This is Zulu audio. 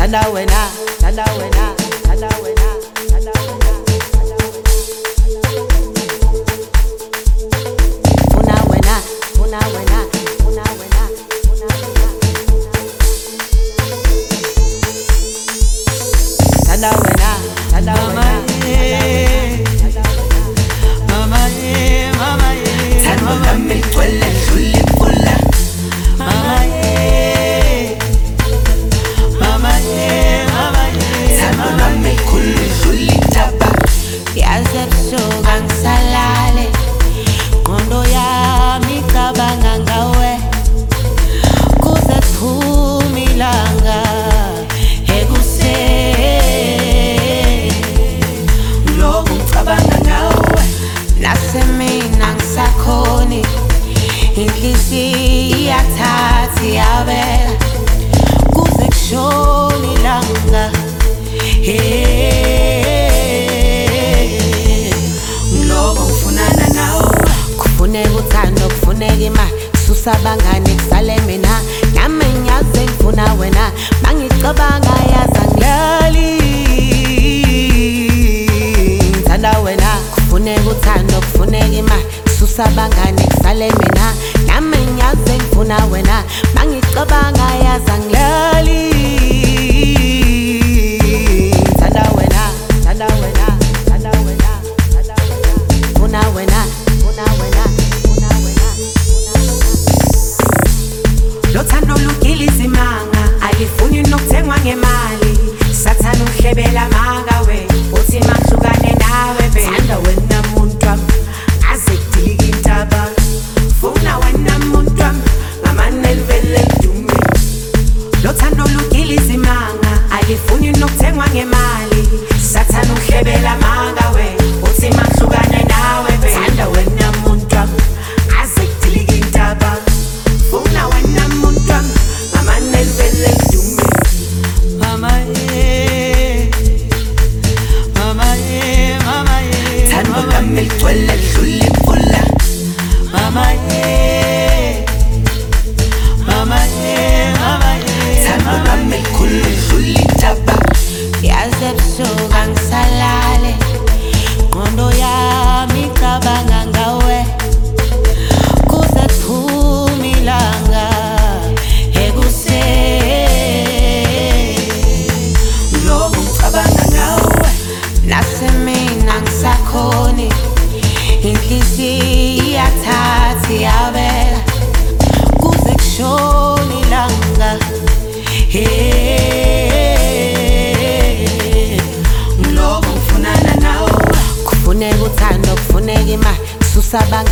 Thanda wena, thanda wena, thanda wena, thanda wena. Funa wena, funa wena, funa wena, funa wena. Thanda wena, thanda wena. Mama ye, mama ye. Thanda lami ligcwele dlule pula. Mama ye. Mama ye, mama ye. Thanda lami likhulu dlule tapa. Yaze busuku angisalale. Ngondo yami cabanga ngawe. Kuze kuphume ilanga ekuseni. Lokhu ngicabanga ngawe. Nasemina ngisakhoni. Inhliziyo iyathatha iyabeka. Kuze kushone ilanga. Lokhu ngifunana nawe. Kufuneka uthando, kufuneka imali. Susa abangane kusale mina. Nami ngiyazi ngifuna wena. Mangicabanga yazi angilali. Ngithanda wena. Kufuneka uthando, kufuneka imali. Susa abangane kusale mina. Nami ngiyazi ngifuna wena. Mangicabanga yazi angilali. Ngithanda wena, thanda wena, thanda wena, thanda wena. Funa wena, funa wena, funa wena, funa wena. Lothando lugila izimanga, alifuni nokuthengwa ngemali. Sathana uhlebela amanga we, uthi mahlukane nawe be. Thanda wena muntu wami, aze kudilika intaba. Funa wena muntu wami, ngamane livele lidume. Lothando lugila izimanga, alifuni nokuthengwa ngemali. Sathana uhlebela amanga we, uthi mahlukane nawe be. Thanda wena muntu wami, aze kudilika intaba. Funa wena muntu wami, ngamane livele lidume. Mama ye, mama ye, mama ye. Thanda lami ligcwele dlule pula. Mama ye, mama ye, mama ye. Thanda lami likhulu dlule tapa. Yaze busuku angisalale. Ngondo yami cabanga ngawe. Kuze kuphume ilanga ekuseni. Lokhu ngicabanga ngawe. Nasemina ngisakhoni. Inhliziyo iyathatha iyabeka. Kuze kushone ilanga. Lokhu ngifunana nawe. Kufuneka uthando, kufuneka imali. Susa abangane